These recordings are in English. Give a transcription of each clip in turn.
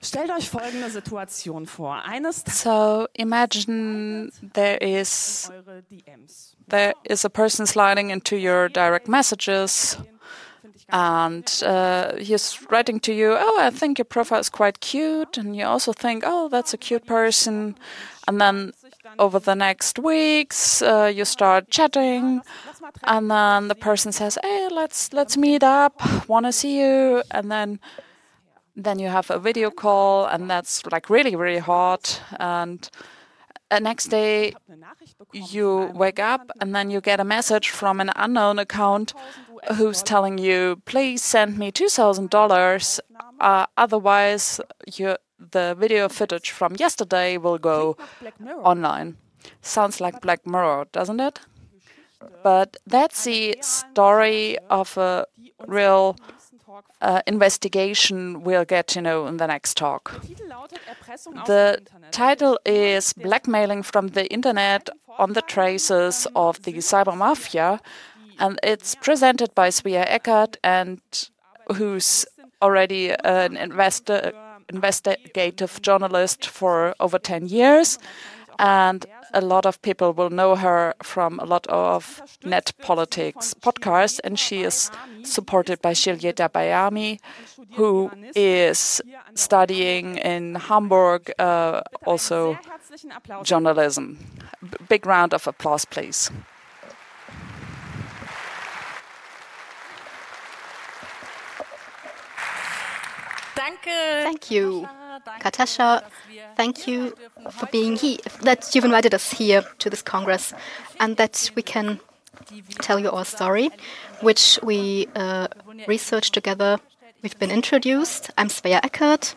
Stellt euch folgende Situation vor. So imagine there is a person sliding into your direct messages, and he's writing to you, "Oh, I think your profile is quite cute," and you also think, "Oh, that's a cute person," and then over the next weeks you start chatting, and then the person says, "Hey, let's meet up. Want to see you?" And then you have a video call, and that's like really, really hot. And the next day you wake up, and then you get a message from an unknown account who's telling you, "Please send me $2,000. Otherwise, the video footage from yesterday will go online." Sounds like Black Mirror, doesn't it? But that's the story of a real investigation we'll get to know in the next talk. The title is Blackmailing from the Internet on the Traces of the Cyber Mafia, and it's presented by Svea Eckert, and who's already an investigative journalist for over 10 years. And a lot of people will know her from a lot of Net Politics podcasts, and she is supported by Giulietta Baiami, who is studying in Hamburg, also journalism. Big round of applause, please. Thank you, Katasha. Thank you for being here, that you've invited us here to this Congress, and that we can tell you our story, which we researched together. We've been introduced. I'm Svea Eckert.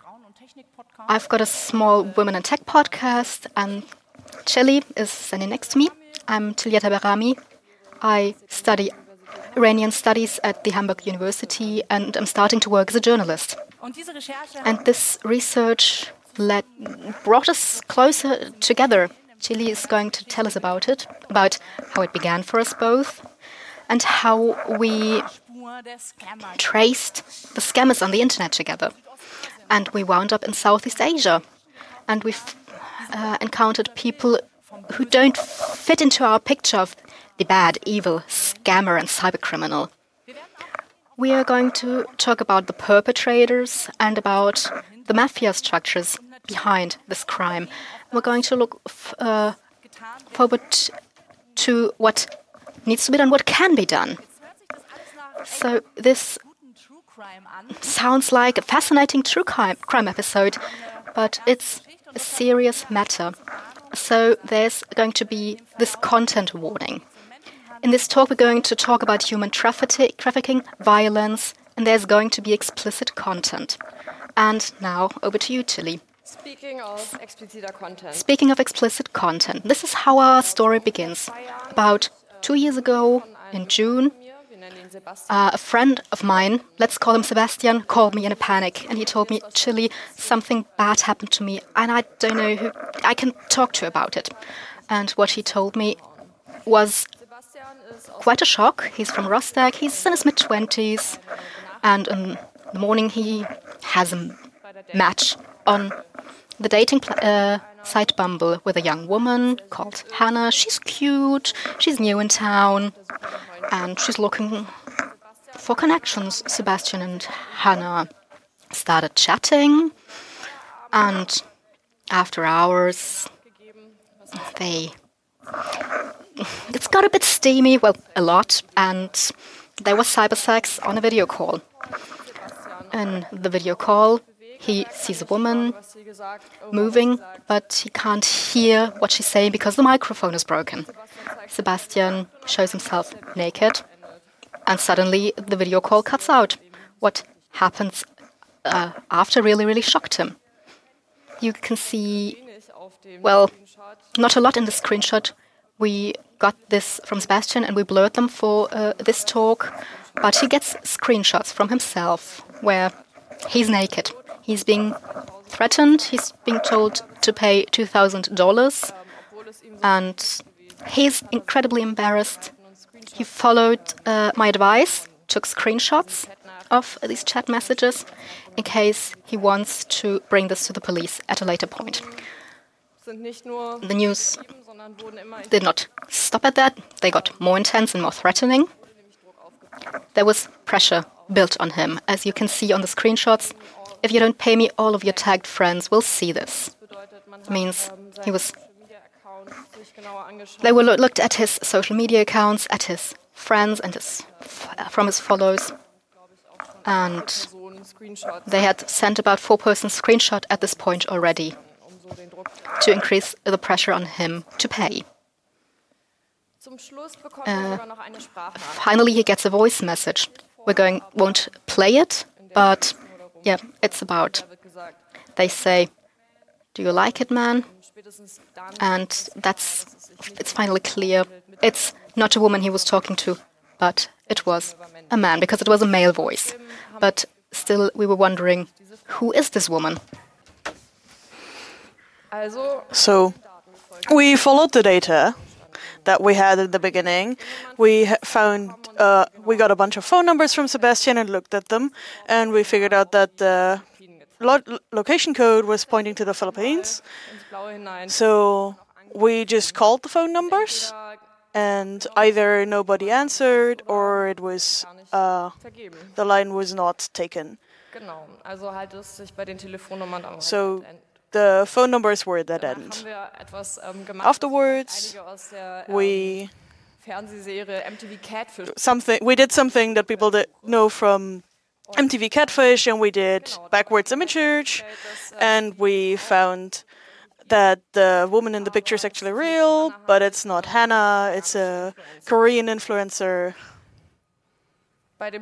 I've got a small Women in Tech podcast, and Chili is standing next to me. I'm Giulietta Baiami. I study Iranian studies at the Hamburg University, and I'm starting to work as a journalist. And this research brought us closer together. Chili is going to tell us about it, about how it began for us both, and how we traced the scammers on the internet together. And we wound up in Southeast Asia, and we've encountered people who don't fit into our picture of the bad, evil scammer and cybercriminal. We are going to talk about the perpetrators and about the mafia structures behind this crime. We're going to look forward to what needs to be done, what can be done. So this sounds like a fascinating true crime episode, but it's a serious matter. So there's going to be this content warning. In this talk, we're going to talk about human trafficking, violence, and there's going to be explicit content. And now, over to you, Chili. Speaking of explicit content, this is how our story begins. About 2 years ago, in June, a friend of mine, let's call him Sebastian, called me in a panic, and he told me, "Chili, something bad happened to me, and I don't know who I can talk to about it." And what he told me was quite a shock. He's from Rostock, he's in his mid-20s, and in the morning he has a match on the dating site Bumble with a young woman called Hannah. She's cute, she's new in town, and she's looking for connections. Sebastian and Hannah started chatting, and after hours, it's got a bit steamy, well, a lot, and there was cyber sex on a video call. In the video call, he sees a woman moving, but he can't hear what she's saying because the microphone is broken. Sebastian shows himself naked, and suddenly the video call cuts out. What happens after really, really shocked him. You can see, well, not a lot in the screenshot. We got this from Sebastian and we blurred them for this talk, but he gets screenshots from himself where he's naked. He's being threatened, he's being told to pay $2,000, and he's incredibly embarrassed. He followed my advice, took screenshots, of these chat messages in case he wants to bring this to the police at a later point. The news did not stop at that. They got more intense and more threatening. There was pressure built on him, as you can see on the screenshots. If you don't pay me, all of your tagged friends will see this. It means they looked at his social media accounts, at his friends and from his followers, and they had sent about 4-person screenshot at this point already to increase the pressure on him to pay. Finally, he gets a voice message. Won't play it, but yeah, it's about. They say, "Do you like it, man?" And it's finally clear. It's not a woman he was talking to, but it was a man, because it was a male voice. But still, we were wondering, who is this woman? So we followed the data that we had at the beginning. We found we got a bunch of phone numbers from Sebastian and looked at them, and we figured out that the location code was pointing to the Philippines. So we just called the phone numbers, and either nobody answered or it was the line was not taken. So the phone numbers were dead end. Afterwards, we did something that people know from MTV Catfish, and we did backwards image search, and we found that the woman in the picture is actually real, but it's not Hannah, it's a Korean influencer. At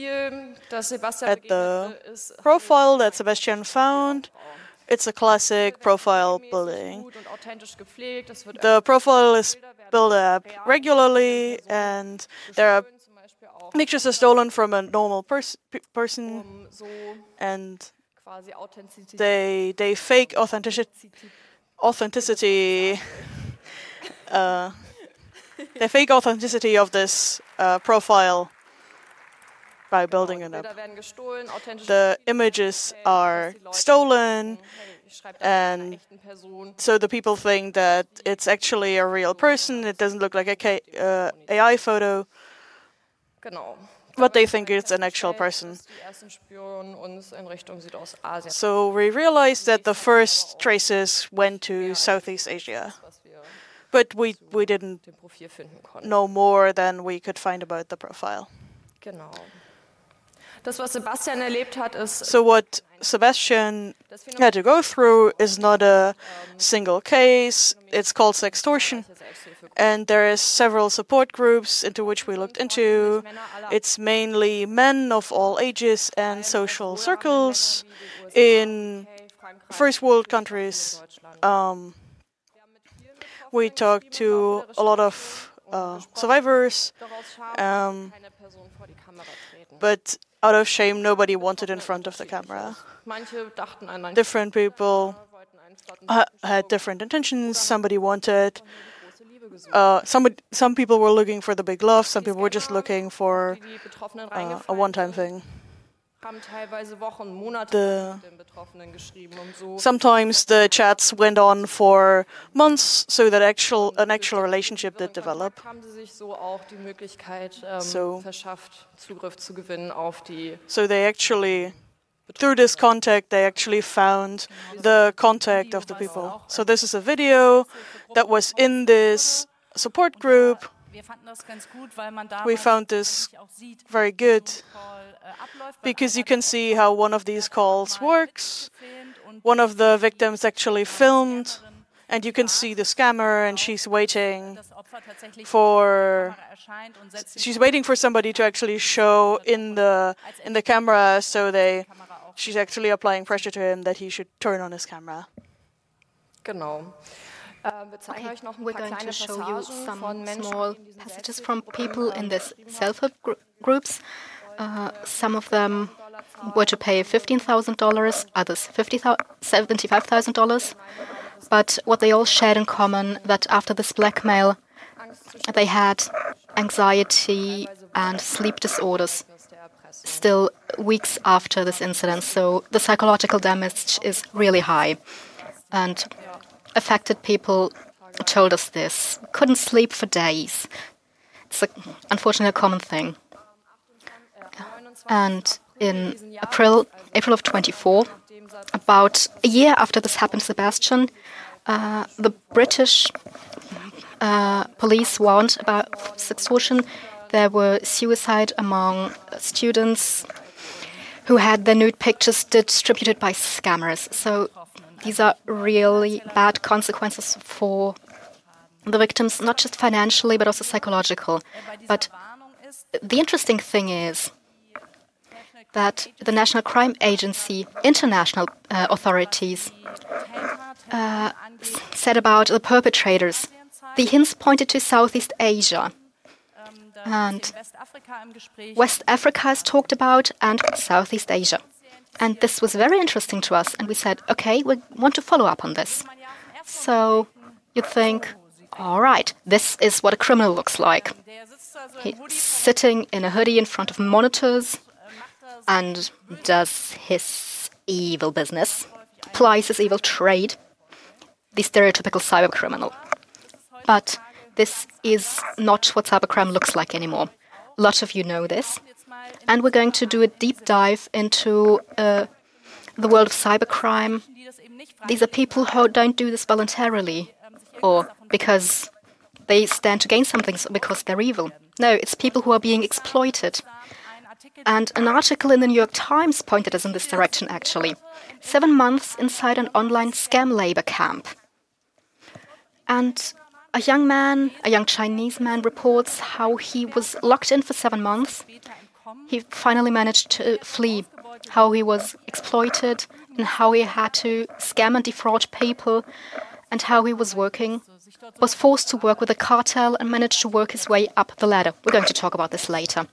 the profile that Sebastian found, it's a classic profile building. The profile is built up regularly, and there are pictures are stolen from a normal person, and they fake authenticity. They fake authenticity of this profile by building it up. The images are stolen, and so the people think that it's actually a real person. It doesn't look like a AI photo, but they think it's an actual person. So we realized that the first traces went to Southeast Asia, but we didn't know more than we could find about the profile. So what Sebastian had to go through is not a single case. It's called sextortion, and there is several support groups into which we looked into. It's mainly men of all ages and social circles in first world countries. We talked to a lot of survivors, but out of shame, nobody wanted in front of the camera. Different people had different intentions. Somebody wanted. Some people were looking for the big love. Some people were just looking for a one-time thing. Sometimes the chats went on for months, so that an actual relationship did develop. So they actually, through this contact, they actually found the contact of the people. So this is a video that was in this support group. We found this very good because you can see how one of these calls works. One of the victims actually filmed, and you can see the scammer, and she's waiting for somebody to actually show in the camera. So she's actually applying pressure to him that he should turn on his camera. Okay, we're going to show you some small passages from people in these self-help groups. Some of them were to pay $15,000, others $75,000. But what they all shared in common, that after this blackmail, they had anxiety and sleep disorders. still weeks after this incident, so the psychological damage is really high. And affected people told us this. Couldn't sleep for days. It's unfortunately a common thing. And in April of 24, about a year after this happened to Sebastian, the British police warned about extortion. There were suicide among students who had their nude pictures distributed by scammers. So these are really bad consequences for the victims, not just financially, but also psychological. But the interesting thing is that the National Crime Agency, international authorities, said about the perpetrators. The hints pointed to Southeast Asia. And West Africa is talked about, and Southeast Asia. And this was very interesting to us. And we said, okay, we want to follow up on this. So you'd think, all right, this is what a criminal looks like. He's sitting in a hoodie in front of monitors and does his evil business, plies his evil trade, the stereotypical cybercriminal. But this is not what cybercrime looks like anymore. A lot of you know this. And we're going to do a deep dive into the world of cybercrime. These are people who don't do this voluntarily or because they stand to gain something, because they're evil. No, it's people who are being exploited. And an article in the New York Times pointed us in this direction, actually. 7 months inside an online scam labor camp. And a young Chinese man reports how he was locked in for 7 months. He finally managed to flee, how he was exploited and how he had to scam and defraud people and how he was forced to work with a cartel and managed to work his way up the ladder. We're going to talk about this later.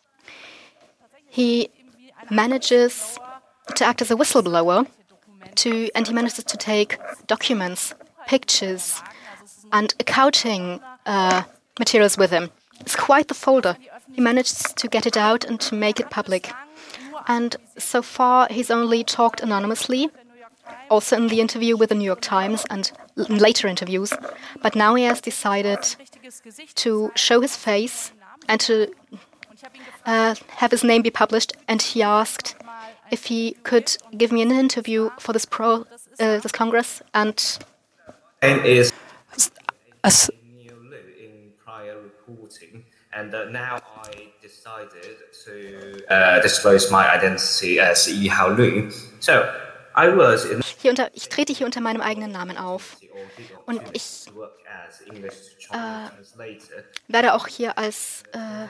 He manages to act as a whistleblower, and he manages to take documents, pictures, and accounting materials with him. It's quite the folder. He managed to get it out and to make it public. And so far, he's only talked anonymously, also in the interview with the New York Times and later interviews. But now he has decided to show his face and to have his name be published. And he asked if he could give me an interview for this Congress. And is in prior reporting, and now I decided to disclose my identity as Yihao Lu. So I was in. Ich trete hier unter meinem eigenen Namen auf. Und ich werde auch hier als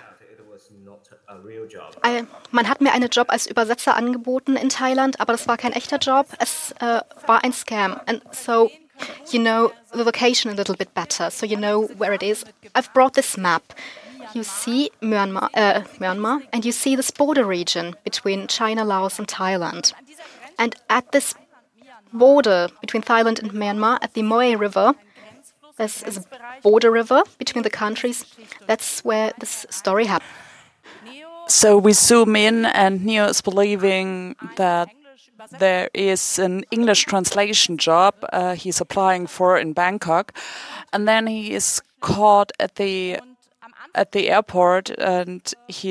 man hat mir einen Job als Übersetzer angeboten in Thailand, aber das war kein echter Job. Es war ein Scam. And so you know the location a little bit better, so you know where it is. I've brought this map. You see Myanmar, and you see this border region between China, Laos, and Thailand. And at this border between Thailand and Myanmar, at the Moe River, this is a border river between the countries. That's where this story happened. So we zoom in, and Neo is believing that there is an English translation job he's applying for in Bangkok, and then he is caught at the airport, and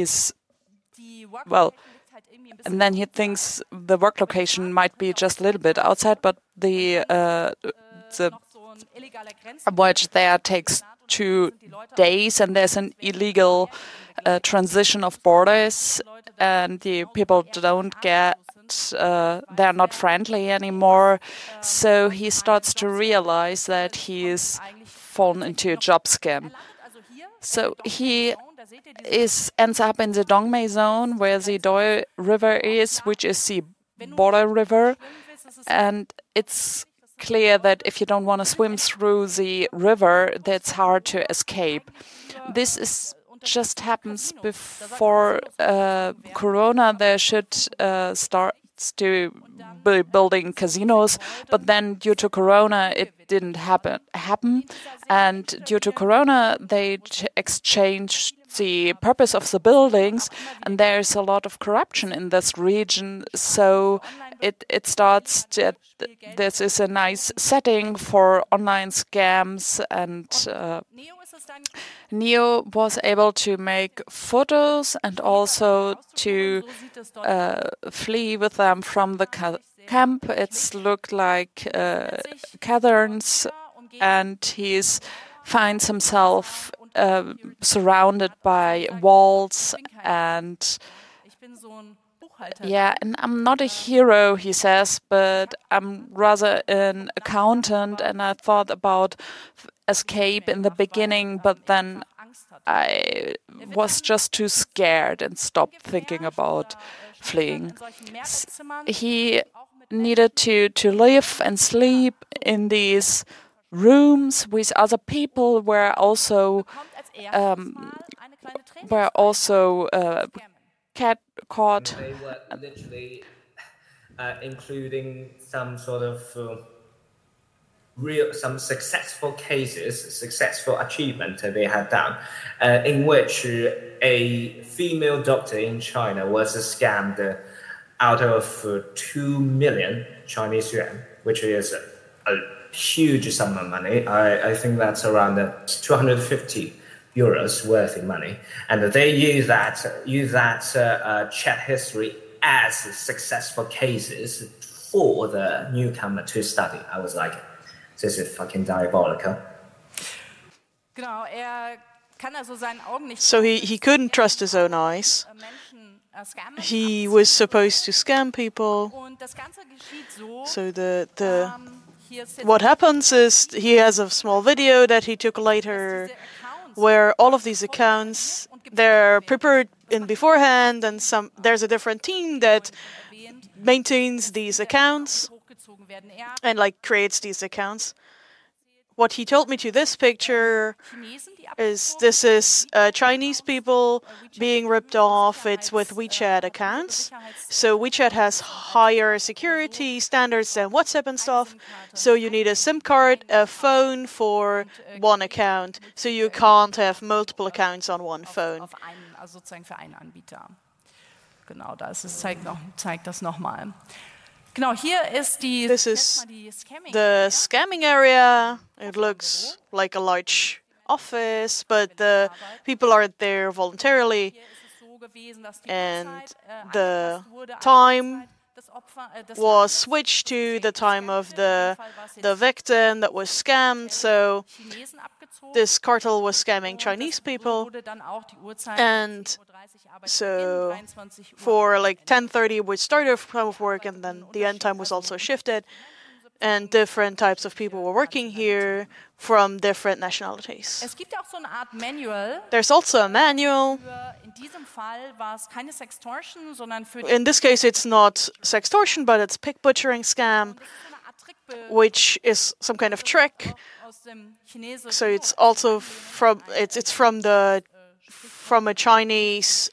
and then he thinks the work location might be just a little bit outside, but the voyage there takes 2 days, and there's an illegal transition of borders, and the people don't get. They're not friendly anymore, so he starts to realize that he's fallen into a job scam. So he ends up in the Dongmei zone, where the Doi River is, which is the border river, and it's clear that if you don't want to swim through the river, that's hard to escape. This just happens before Corona. There should start to be building casinos, but then due to Corona, it didn't happen. And due to Corona, they exchanged the purpose of the buildings, and there's a lot of corruption in this region. So it starts that this is a nice setting for online scams, and Neo was able to make photos and also to flee with them from the camp. It's looked like caverns, and he finds himself surrounded by walls, and and I'm not a hero, he says, but I'm rather an accountant, and I thought about escape in the beginning, but then I was just too scared and stopped thinking about fleeing. He needed to live and sleep in these rooms with other people, where also caught. They were literally including some sort of some successful cases, successful achievement they had done, in which a female doctor in China was scammed out of 2 million Chinese yuan, which is a huge sum of money. I think that's around 250 euros worth of money, and they use that chat history as successful cases for the newcomer to study. I was like, this is fucking diabolical. So he couldn't trust his own eyes. He was supposed to scam people. So what happens is he has a small video that he took later, where all of these accounts, they're prepared in beforehand, and there's a different team that maintains these accounts and creates these accounts. What he told me to this picture is this is Chinese people being ripped off. It's with WeChat accounts. So WeChat has higher security standards than WhatsApp and stuff. So you need a SIM card, a phone for one account. So you can't have multiple accounts on one phone. Genau, zeigt das nochmal. This is the scamming area. It looks like a large office, but the people are there voluntarily, and the time was switched to the time of the victim that was scammed. So this cartel was scamming Chinese people, and so for 10:30 we started time of work, and then the end time was also shifted, and different types of people were working here from different nationalities. There's also a manual. In this case, it's not sextortion, but it's pig butchering scam, which is some kind of trick. So it's also from a Chinese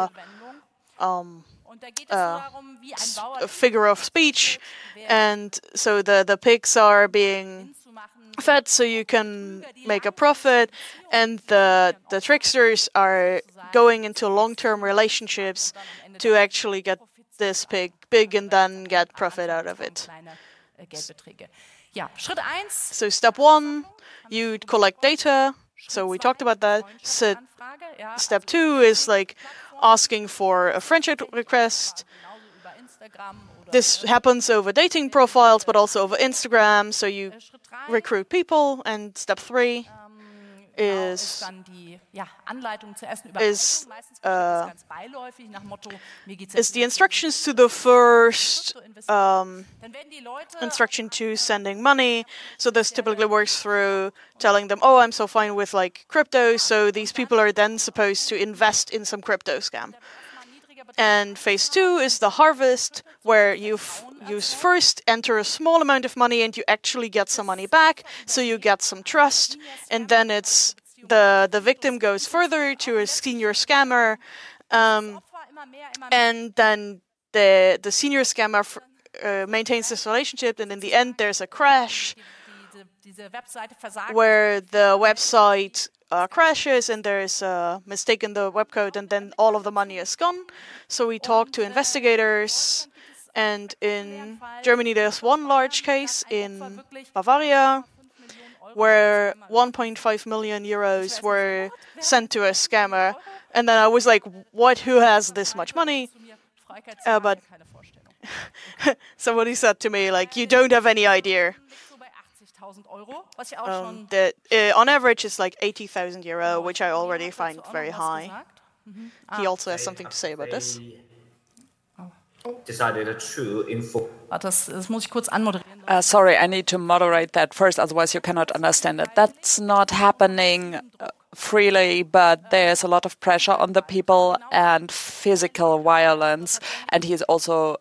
figure of speech, and so the pigs are being fed so you can make a profit, and the tricksters are going into long-term relationships to actually get this pig big and then get profit out of it. So step 1, you collect data. So we talked about that. So step 2 is asking for a friendship request. This happens over dating profiles, but also over Instagram. So you recruit people. And step 3 is the instructions to the first instruction to sending money. So this typically works through telling them, oh, I'm so fine with crypto. So these people are then supposed to invest in some crypto scam. And phase 2 is the harvest, where you first enter a small amount of money and you actually get some money back, so you get some trust, and then it's the victim goes further to a senior scammer, and then the senior scammer maintains this relationship, and in the end there's a crash where the website crashes and there is a mistake in the web code, and then all of the money is gone. So we talked to investigators, and in Germany there's one large case in Bavaria where 1.5 million euros were sent to a scammer. And then I was like, what? Who has this much money? But somebody said to me, like, you don't have any idea. That on average it's like 80,000 euro, which I already find very high. He also has something to say about this. Decided to inform. Das muss ich kurz anmoderieren. Sorry, I need to moderate that first, otherwise you cannot understand it. That's not happening freely, but there's a lot of pressure on the people and physical violence, and he's also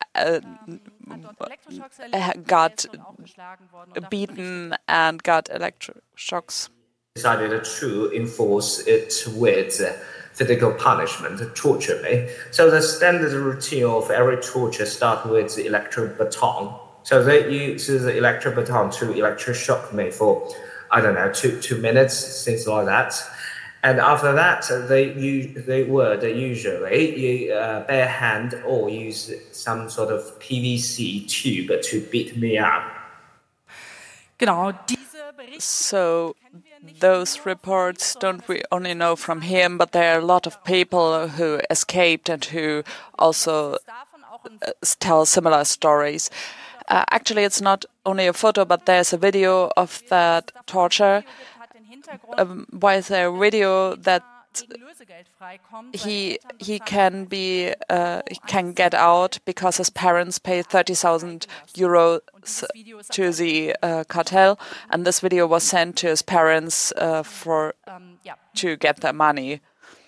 got beaten and got electroshocks. Decided to enforce it with physical punishment, torture me. So the standard routine of every torture starts with the electric baton. So they use the electric baton to electroshock me for, I don't know, two minutes, things like that. And after that, they would usually bare hand or use some sort of PVC tube to beat me up. Genau. So those reports don't we only know from him, but there are a lot of people who escaped and who also tell similar stories. Actually, it's not only a photo, but there's a video of that torture. Why is there a video that he can get out because his parents paid 30,000 euros to the cartel, and this video was sent to his parents to get their money.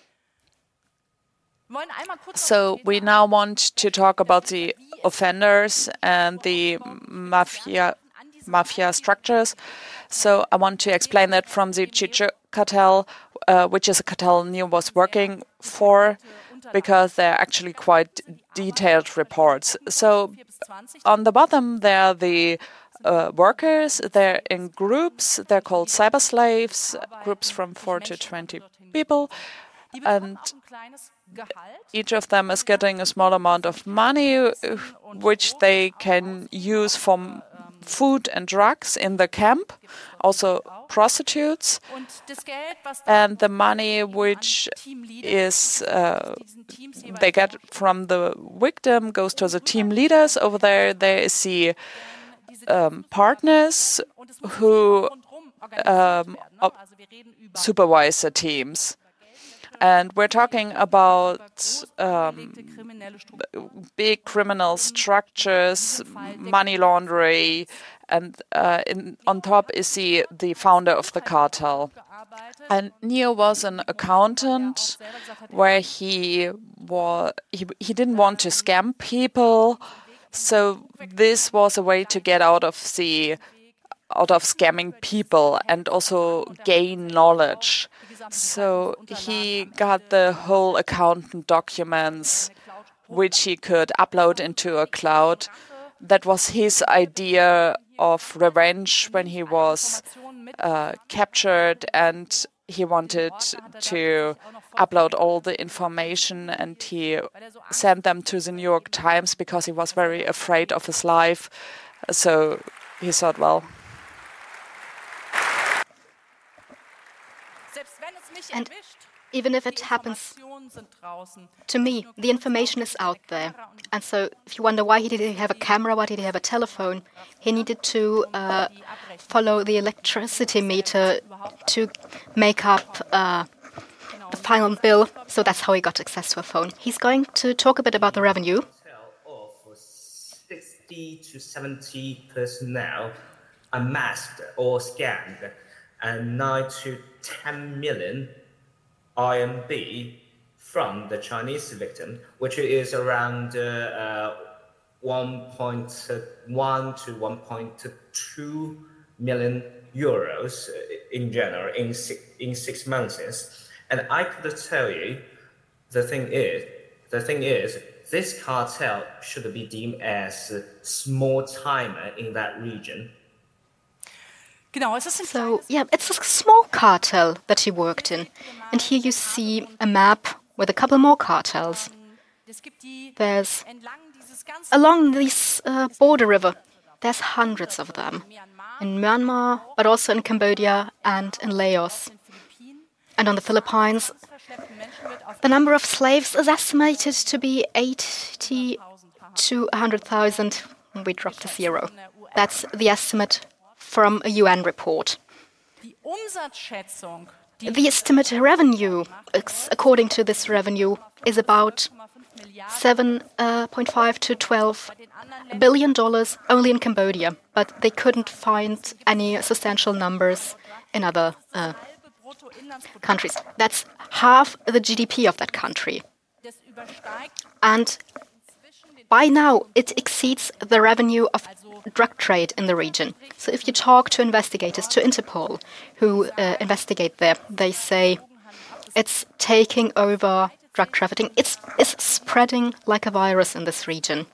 So we now want to talk about the offenders and the mafia structures. So I want to explain that from the Chichu cartel, which is a cartel NEO was working for, because they're actually quite detailed reports. So on the bottom there are the workers. They're in groups. They're called cyber slaves, groups from 4 to 20 people, and each of them is getting a small amount of money, which they can use for food and drugs in the camp, also prostitutes. And the money which is they get from the victim goes to the team leaders. Over there is the partners who supervise the teams. And we're talking about big criminal structures, money laundering, and on top is the founder of the cartel. And Neo was an accountant, where he didn't want to scam people, so this was a way to get out of scamming people and also gain knowledge. So he got the whole accountant documents, which he could upload into a cloud. That was his idea of revenge when he was captured, and he wanted to upload all the information, and he sent them to the New York Times because he was very afraid of his life. So he thought, well... And even if it happens to me, the information is out there. And so if you wonder why he didn't have a camera, why did he have a telephone, he needed to follow the electricity meter to make up the final bill. So that's how he got access to a phone. He's going to talk a bit about the revenue. Of 60 to 70 personnel unmasked or scammed, and 9 to 10 million RMB from the Chinese victim, which is around 1.1 to 1.2 million euros in general in 6 months. And I could tell you, the thing is, this cartel should be deemed as a small timer in that region. So, yeah, it's a small cartel that he worked in. And here you see a map with a couple more cartels. There's, along this border river, there's hundreds of them. In Myanmar, but also in Cambodia and in Laos. And on the Philippines, the number of slaves is estimated to be 80 to 100,000. We dropped to 0. That's the estimate from a UN report. The estimated revenue, according to this revenue, is about $7.5 to $12 billion only in Cambodia, but they couldn't find any substantial numbers in other countries. That's half the GDP of that country. And by now, it exceeds the revenue of drug trade in the region. So if you talk to investigators, to Interpol, who investigate there, they say it's taking over drug trafficking. It's spreading like a virus in this region.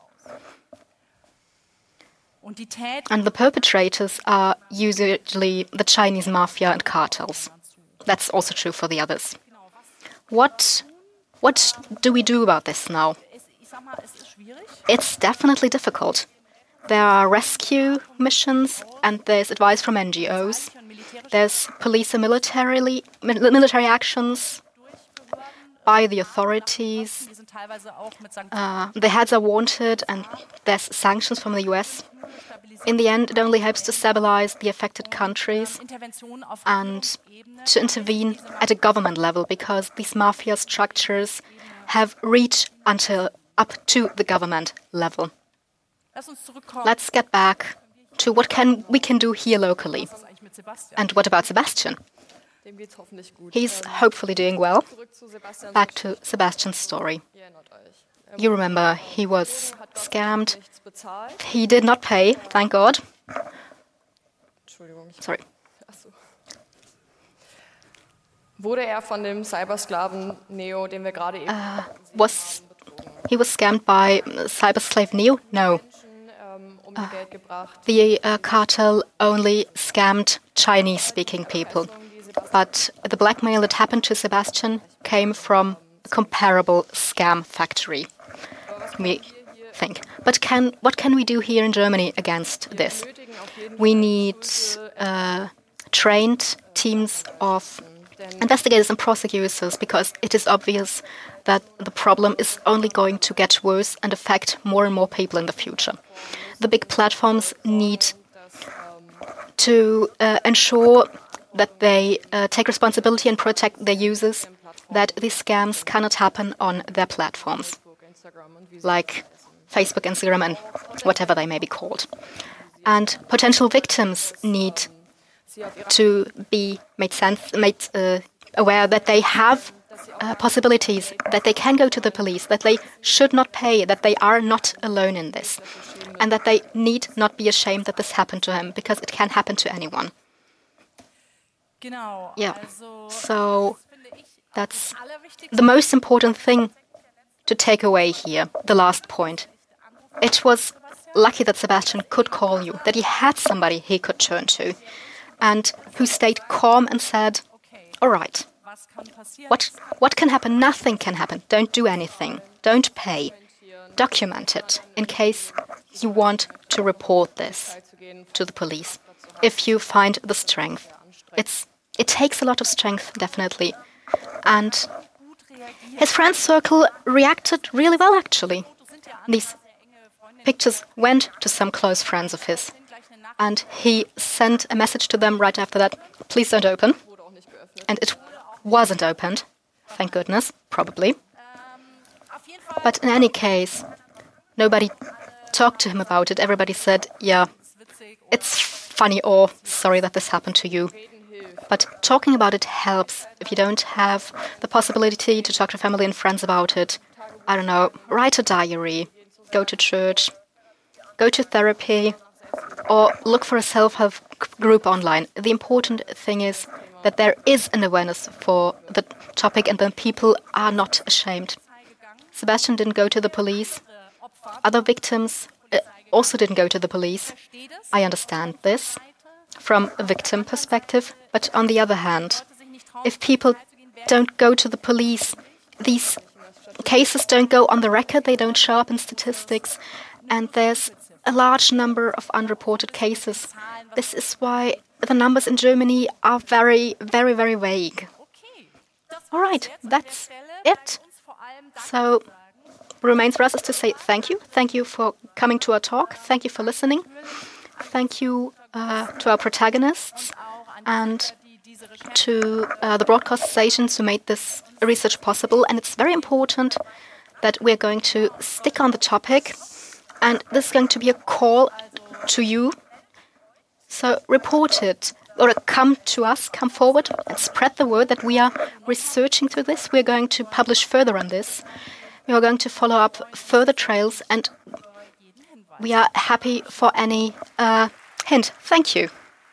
And the perpetrators are usually the Chinese mafia and cartels. That's also true for the others. What do we do about this now? It's definitely difficult. There are rescue missions and there's advice from NGOs. There's police and military actions by the authorities. The heads are wanted and there's sanctions from the US. In the end, it only helps to stabilize the affected countries and to intervene at a government level because these mafia structures have reached up to the government level. Let's get back to what we can do here locally. And what about Sebastian? He's hopefully doing well. Back to Sebastian's story. You remember, he was scammed. He did not pay, thank God. Sorry. Von dem Cybersklaven Neo, den wir gerade eben he was scammed by cyberslave Neo? No. The cartel only scammed Chinese-speaking people. But the blackmail that happened to Sebastian came from a comparable scam factory, we think. But what can we do here in Germany against this? We need trained teams of investigators and prosecutors because it is obvious that the problem is only going to get worse and affect more and more people in the future. The big platforms need to ensure that they take responsibility and protect their users, that these scams cannot happen on their platforms, like Facebook, Instagram, and whatever they may be called. And potential victims need to be made aware that they have possibilities, that they can go to the police, that they should not pay, that they are not alone in this, and that they need not be ashamed that this happened to him, because it can happen to anyone. Yeah, so that's the most important thing to take away here, the last point. It was lucky that Sebastian could call you, that he had somebody he could turn to, and who stayed calm and said, all right, what can happen? Nothing can happen. Don't do anything. Don't pay. Document it in case you want to report this to the police, if you find the strength. It takes a lot of strength, definitely. And his friend circle reacted really well, actually. These pictures went to some close friends of his. And he sent a message to them right after that, please don't open. And it wasn't opened, thank goodness, probably. But in any case, nobody talked to him about it. Everybody said, yeah, it's funny or sorry that this happened to you. But talking about it helps. If you don't have the possibility to talk to family and friends about it, I don't know, write a diary, go to church, go to therapy, or look for a self-help group online. The important thing is that there is an awareness for the topic and then people are not ashamed. Sebastian didn't go to the police. Other victims also didn't go to the police. I understand this. from a victim perspective. But on the other hand, if people don't go to the police, these cases don't go on the record, they don't show up in statistics, and there's a large number of unreported cases. This is why the numbers in Germany are very, very, very vague. All right, that's it. So, remains for us is to say thank you. Thank you for coming to our talk. Thank you for listening. Thank you to our protagonists and to the broadcast stations who made this research possible. And it's very important that we're going to stick on the topic. And this is going to be a call to you. So report it, or come to us, come forward and spread the word that we are researching through this. We're going to publish further on this. We are going to follow up further trails, and we are happy for any hint. Thank you.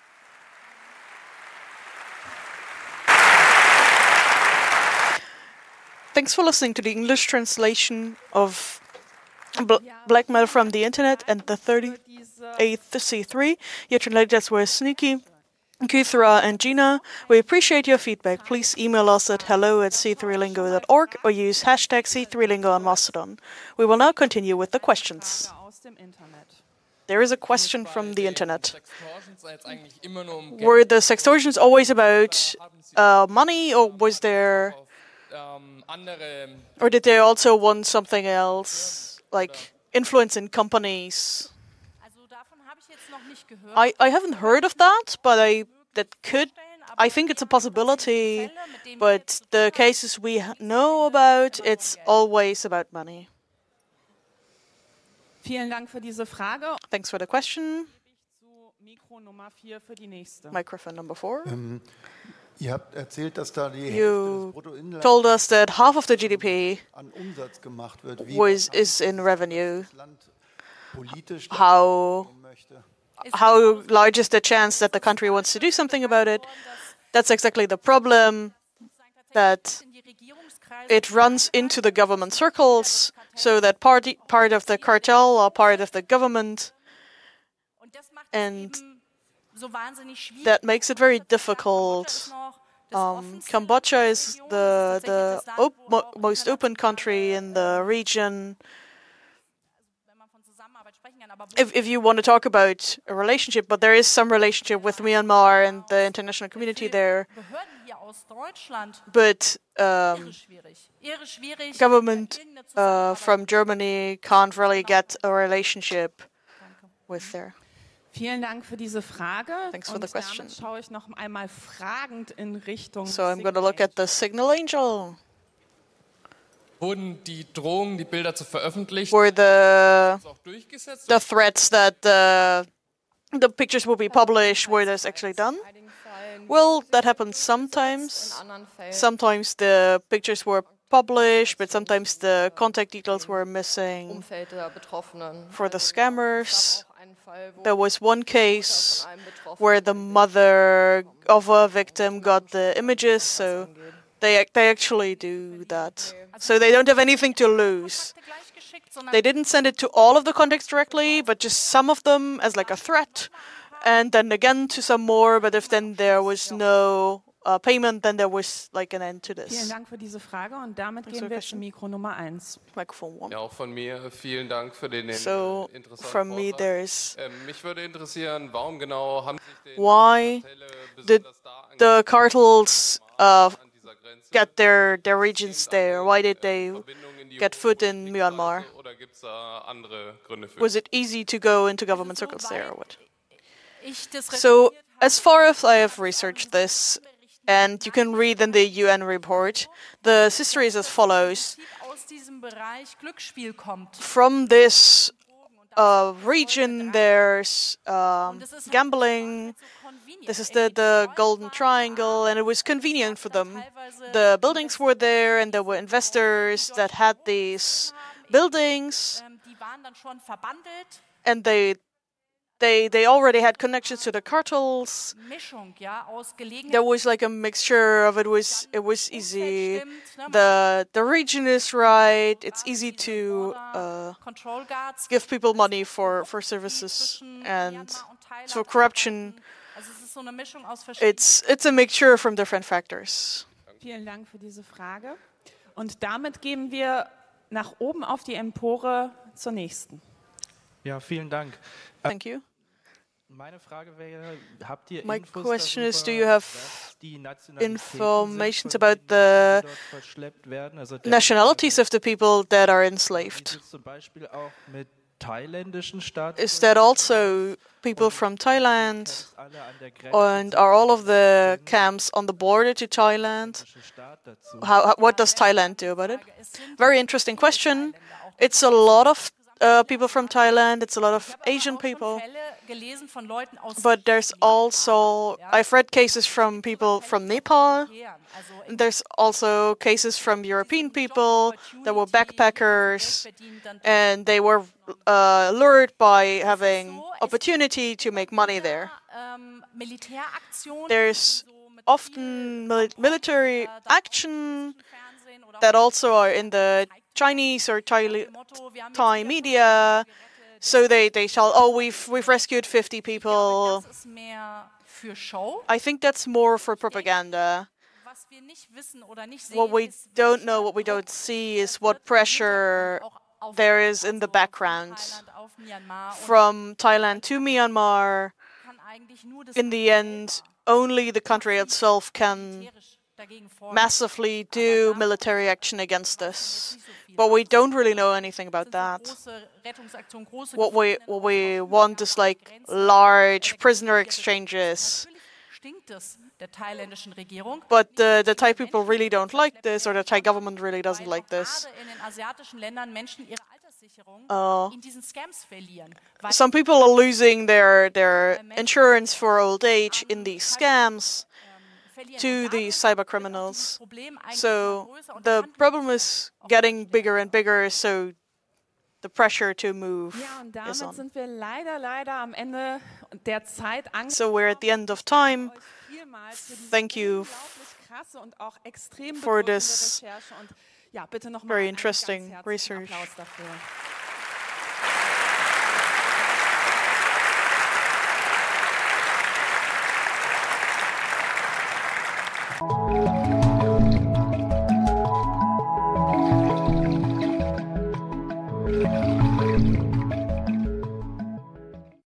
Thanks for listening to the English translation of Blackmail from the Internet and the 38th C3. Your translators were Sneaky, Kuthra and Gina. We appreciate your feedback. Please email us at hello@c3lingo.org or use hashtag C3lingo on Mastodon. We will now continue with the questions. There is a question from the internet. Were the sextortions always about money, or was there, or did they also want something else, like influence in companies? I haven't heard of that, but I think it's a possibility. But the cases we know about, it's always about money. Thanks for the question. Microphone number 4. You told us that half of the GDP is in revenue. How large is the chance that the country wants to do something about it? That's exactly the problem, that it runs into the government circles, so that part of the cartel are part of the government, and that makes it very difficult. Cambodia is the most open country in the region. If you want to talk about a relationship, but there is some relationship with Myanmar and the international community there. But government from Germany can't really get a relationship with there. Thanks for the question. So I'm going to look at the Signal Angel. Wurden die Drohungen, die Bilder zu veröffentlichen? Were the threats that the pictures will be published, were those actually done? Well, that happens sometimes. Sometimes the pictures were published, but sometimes the contact details were missing for the scammers. There was one case where the mother of a victim got the images, so they actually do that. So they don't have anything to lose. They didn't send it to all of the contacts directly, but just some of them as like a threat, and then again to some more. But if then there was no payment, then there was like an end to this. Microphone 1. Ja, auch von mir vielen Dank für den So from me there's mich würde interessieren, warum genau haben sich why did the cartels get their regions there? Why did they get foot in Myanmar? Was it easy to go into government circles there, or what? So, as far as I have researched this, and you can read in the UN report, the history is as follows. From this region, there's gambling. This is the Golden Triangle, and it was convenient for them. The buildings were there, and there were investors that had these buildings, and they already had connections to the cartels. There was like a mixture of it was easy. The region is right. It's easy to give people money for services, and so corruption It's a mixture from different factors. Vielen Dank für diese Frage. Und damit gehen wir nach oben auf die Empore zur nächsten. Ja, vielen Dank. Thank you. Meine Frage wäre, habt ihr My Infos question darüber, is, do you have was die Nationalitäten information sind von about denen, the die dort verschleppt werden? Also nationalities of the people that are enslaved? zum Beispiel auch mit thailändischen Staatsbürgern? Is that also people from Thailand? Alle an der Grenze And are all of the camps on the border to Thailand? zum Staat dazu? What does Thailand do about it? Very interesting question. It's a lot of people from Thailand. It's a lot of Asian people. But there's also, I've read cases from people from Nepal. There's also cases from European people that were backpackers, and they were lured by having opportunity to make money there. There's often military action that also are in the Chinese or Thai media. So they tell, oh, we've rescued 50 people. I think that's more for propaganda. What we don't know, what we don't see, is what pressure there is in the background. From Thailand to Myanmar, in the end, only the country itself can massively do military action against us. But we don't really know anything about that. What we want is like large prisoner exchanges. But the Thai people really don't like this, or the Thai government really doesn't like this. Some people are losing their insurance for old age in these scams to these cyber criminals. So the problem is getting bigger and bigger, so the pressure to move is on. Sind wir leider am Ende der Zeit angekommen. So we're at the end of time. Thank you for this very interesting research. Applaus dafür.